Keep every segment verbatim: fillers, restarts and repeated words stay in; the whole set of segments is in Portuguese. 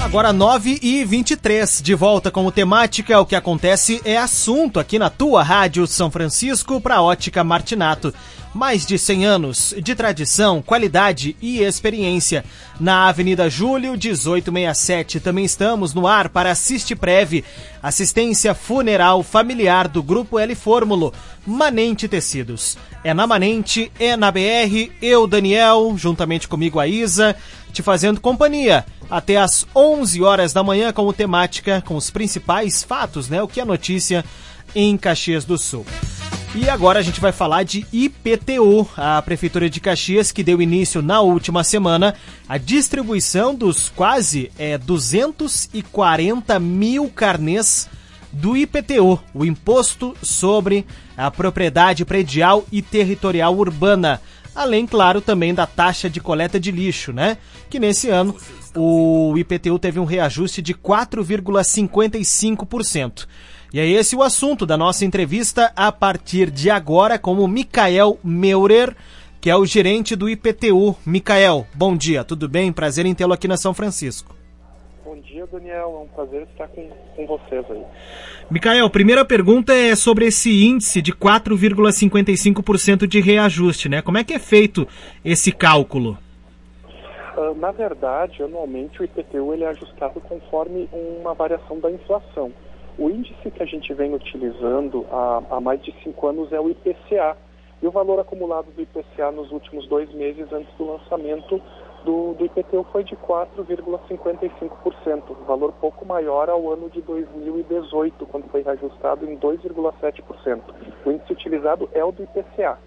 Agora nove e vinte e três, de volta com o Temática, o que acontece é assunto aqui na tua Rádio São Francisco para Ótica Martinato. Mais de cem anos de tradição, qualidade e experiência. Na Avenida Júlio, dezoito sessenta e sete, também estamos no ar para Assiste Prev, assistência funeral familiar do Grupo L Fórmulo, Manente Tecidos. É na Manente, é na B R, eu, Daniel, juntamente comigo a Isa, te fazendo companhia até às onze horas da manhã com o Temática, com os principais fatos, né? O que é notícia em Caxias do Sul. E agora a gente vai falar de I P T U, a Prefeitura de Caxias, que deu início na última semana à distribuição dos quase é, duzentos e quarenta mil carnês do I P T U, o Imposto sobre a Propriedade Predial e Territorial Urbana. Além, claro, também da taxa de coleta de lixo, né? Que nesse ano o I P T U teve um reajuste de quatro vírgula cinquenta e cinco por cento. E é esse o assunto da nossa entrevista a partir de agora com o Micael Meurer, que é o gerente do I P T U. Micael, bom dia, tudo bem? Prazer em tê-lo aqui na São Francisco. Bom dia, Daniel, é um prazer estar com, com vocês aí. Micael, primeira pergunta é sobre esse índice de quatro vírgula cinquenta e cinco por cento de reajuste, né? Como é que é feito esse cálculo? Uh, na verdade, anualmente o I P T U ele é ajustado conforme uma variação da inflação. O índice que a gente vem utilizando há, há mais de cinco anos é o I P C A. E o valor acumulado do I P C A nos últimos dois meses antes do lançamento do, do I P T U foi de quatro vírgula cinquenta e cinco por cento, um valor pouco maior ao ano de dois mil e dezoito, quando foi reajustado em dois vírgula sete por cento. O índice utilizado é o do I P C A.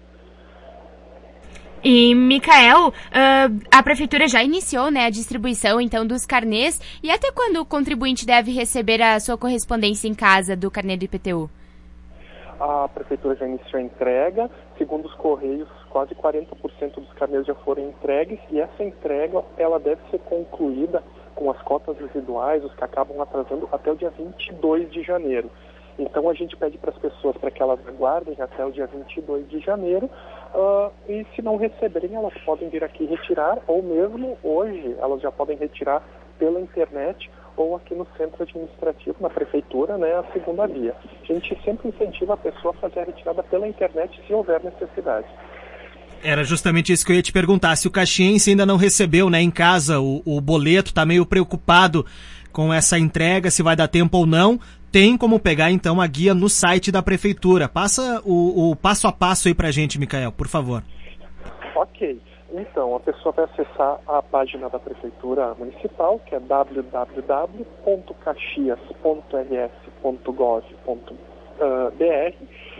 E, Micael, uh, a Prefeitura já iniciou, né, a distribuição, então, dos carnês. E até quando o contribuinte deve receber a sua correspondência em casa do carnê do I P T U? A Prefeitura já iniciou a entrega. Segundo os Correios, quase quarenta por cento dos carnês já foram entregues. E essa entrega, ela deve ser concluída com as cotas residuais, os que acabam atrasando, até o dia vinte e dois de janeiro. Então a gente pede para as pessoas para que elas aguardem até o dia vinte e dois de janeiro uh, e se não receberem elas podem vir aqui retirar, ou mesmo hoje elas já podem retirar pela internet ou aqui no centro administrativo, na prefeitura, né, a segunda via. A gente sempre incentiva a pessoa a fazer a retirada pela internet se houver necessidade. Era justamente isso que eu ia te perguntar, se o caxiense ainda não recebeu, né, em casa o, o boleto, tá meio preocupado com essa entrega, se vai dar tempo ou não, tem como pegar então a guia no site da Prefeitura. Passa o, o passo a passo aí pra gente, Micael, por favor. Ok, então a pessoa vai acessar a página da Prefeitura Municipal, que é w w w ponto caxias ponto r s ponto gov ponto b r,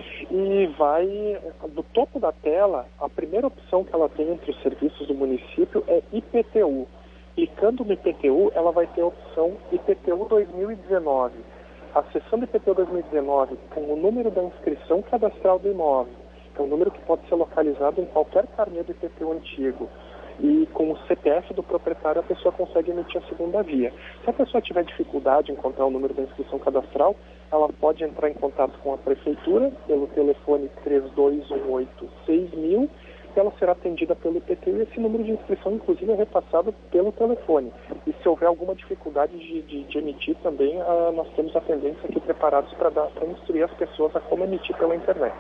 e vai, do topo da tela, a primeira opção que ela tem entre os serviços do município é I P T U. Clicando no I P T U, ela vai ter a opção I P T U dois mil e dezenove. Acessando I P T U dois mil e dezenove com o número da inscrição cadastral do imóvel, que é um número que pode ser localizado em qualquer carnê do I P T U antigo, e com o C P F do proprietário a pessoa consegue emitir a segunda via. Se a pessoa tiver dificuldade em encontrar o número da inscrição cadastral, ela pode entrar em contato com a Prefeitura pelo telefone três dois um oito seis mil, e ela será atendida pelo I P T U, e esse número de inscrição, inclusive, é repassado pelo telefone. E se houver alguma dificuldade de, de, de emitir também, uh, nós temos atendentes aqui preparados para instruir as pessoas a como emitir pela internet.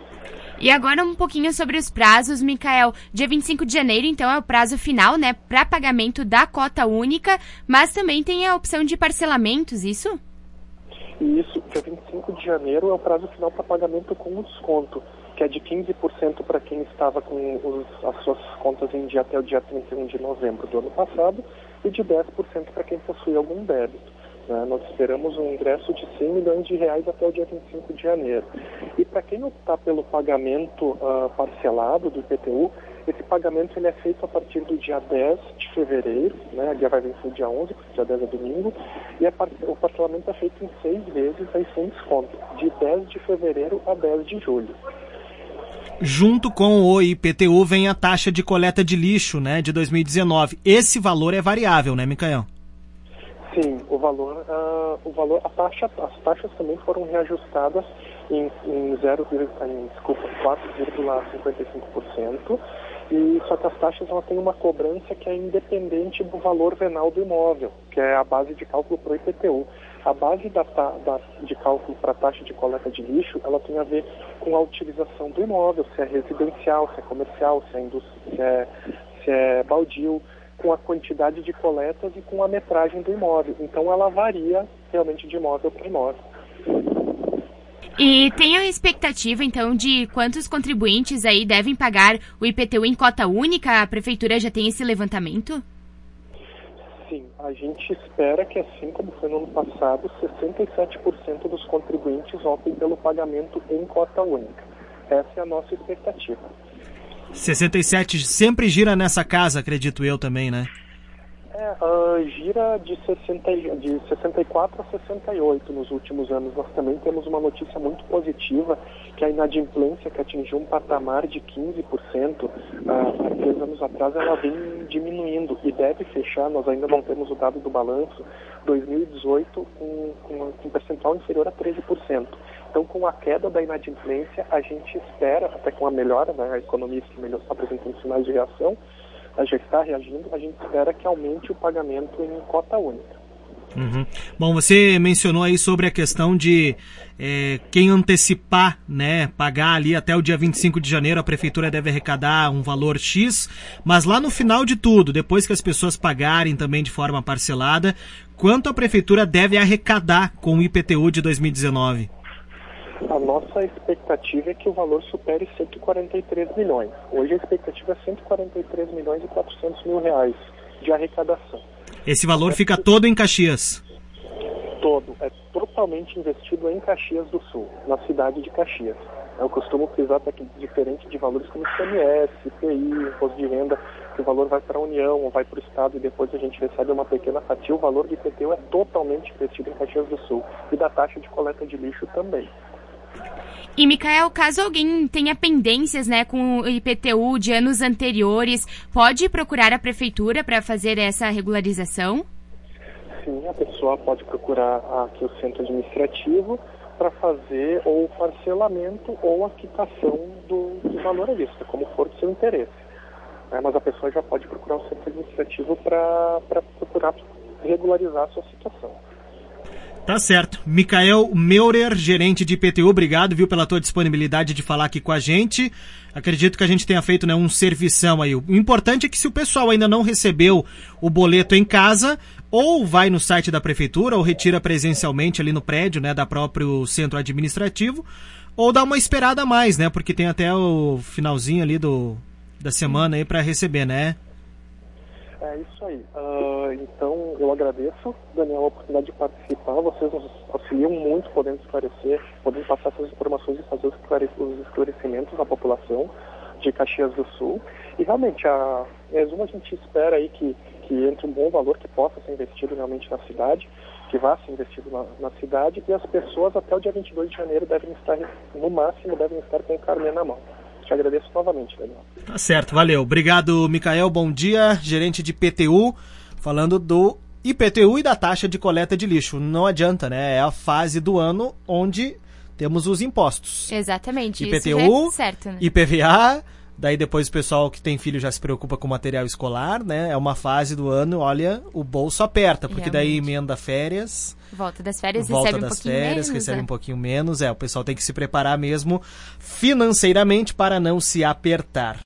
E agora um pouquinho sobre os prazos, Micael. Dia vinte e cinco de janeiro, então, é o prazo final, né, para pagamento da cota única, mas também tem a opção de parcelamentos, isso? Isso, dia vinte e cinco de janeiro é o prazo final para pagamento com desconto, que é de quinze por cento para quem estava com os, as suas contas em dia até o dia trinta e um de novembro do ano passado, e de dez por cento para quem possui algum débito. Né? Nós esperamos um ingresso de cem milhões de reais até o dia vinte e cinco de janeiro. E para quem optar pelo pagamento uh, parcelado do I P T U, esse pagamento ele é feito a partir do dia dez de fevereiro, né? A guia vai vencer dia onze, porque dia dez é domingo, e a par- o parcelamento é feito em seis vezes, aí sem desconto, de dez de fevereiro a dez de julho. Junto com o I P T U vem a taxa de coleta de lixo, né, de dois mil e dezenove. Esse valor é variável, né, Micael? Sim, o valor, uh, o valor, a taxa, as taxas também foram reajustadas em, em, zero, em desculpa, quatro vírgula cinquenta e cinco por cento, E só que as taxas ela têm uma cobrança que é independente do valor venal do imóvel, que é a base de cálculo para o I P T U. A base da, da, de cálculo para a taxa de coleta de lixo, ela tem a ver com a utilização do imóvel, se é residencial, se é comercial, se é, se é, se é baldio, com a quantidade de coletas e com a metragem do imóvel. Então ela varia realmente de imóvel para imóvel. E tem a expectativa, então, de quantos contribuintes aí devem pagar o I P T U em cota única? A Prefeitura já tem esse levantamento? Sim, a gente espera que, assim como foi no ano passado, sessenta e sete por cento dos contribuintes optem pelo pagamento em cota única. Essa é a nossa expectativa. sessenta e sete sempre gira nessa casa, acredito eu também, né? É, uh, gira de, sessenta, de sessenta e quatro a sessenta e oito nos últimos anos. Nós também temos uma notícia muito positiva, que a inadimplência, que atingiu um patamar de quinze por cento uh, há três anos atrás, ela vem diminuindo e deve fechar, nós ainda não temos o dado do balanço, dois mil e dezoito com, com, com um percentual inferior a treze por cento. Então, com a queda da inadimplência, a gente espera, até com a melhora, né, a economia que melhor está apresentando sinais de reação, a já está reagindo, a gente espera que aumente o pagamento em cota única. Uhum. Bom, você mencionou aí sobre a questão de é, quem antecipar, né, pagar ali até o dia vinte e cinco de janeiro, a Prefeitura deve arrecadar um valor X, mas lá no final de tudo, depois que as pessoas pagarem também de forma parcelada, quanto a Prefeitura deve arrecadar com o I P T U de dois mil e dezenove? A nossa expectativa é que o valor supere cento e quarenta e três milhões. Hoje a expectativa é cento e quarenta e três milhões e quatrocentos mil reais de arrecadação. Esse valor fica todo em Caxias? Todo. É totalmente investido em Caxias do Sul, na cidade de Caxias. Eu costumo frisar que diferente de valores como I C M S, I P I, Imposto de Renda, que o valor vai para a União ou vai para o Estado e depois a gente recebe uma pequena fatia, o valor do I P T U é totalmente investido em Caxias do Sul. E da taxa de coleta de lixo também. E, Micael, caso alguém tenha pendências, né, com o I P T U de anos anteriores, pode procurar a Prefeitura para fazer essa regularização? Sim, a pessoa pode procurar aqui o centro administrativo para fazer ou parcelamento ou a quitação do, do valor à vista, como for do seu interesse. É, mas a pessoa já pode procurar o centro administrativo para procurar regularizar a sua situação. Tá certo. Micael Meurer, gerente de I P T U, obrigado, viu, pela tua disponibilidade de falar aqui com a gente. Acredito que a gente tenha feito, né, um servição aí. O importante é que se o pessoal ainda não recebeu o boleto em casa, ou vai no site da Prefeitura, ou retira presencialmente ali no prédio, né, da próprio centro administrativo, ou dá uma esperada a mais, né, porque tem até o finalzinho ali do, da semana aí para receber, né? É isso aí. Uh, então, eu agradeço, Daniel, a oportunidade de participar. Vocês nos auxiliam muito, podendo esclarecer, podendo passar essas informações e fazer os esclarecimentos à população de Caxias do Sul. E, realmente, a, em resumo, a gente espera aí que, que entre um bom valor que possa ser investido realmente na cidade, que vá ser investido na, na cidade, e as pessoas até o dia vinte e dois de janeiro devem estar, no máximo, devem estar com o carnê na mão. Te agradeço novamente, Daniel. Tá certo, valeu. Obrigado, Micael. Bom dia, gerente de I P T U, falando do I P T U e da taxa de coleta de lixo. Não adianta, né? É a fase do ano onde temos os impostos. Exatamente. I P T U, isso é certo, né? I P V A, daí depois o pessoal que tem filho já se preocupa com material escolar, né? É uma fase do ano, olha, o bolso aperta, porque realmente. Daí emenda férias... Volta das férias, volta recebe das um pouquinho férias, menos. recebe é. um pouquinho menos. É, o pessoal tem que se preparar mesmo financeiramente para não se apertar.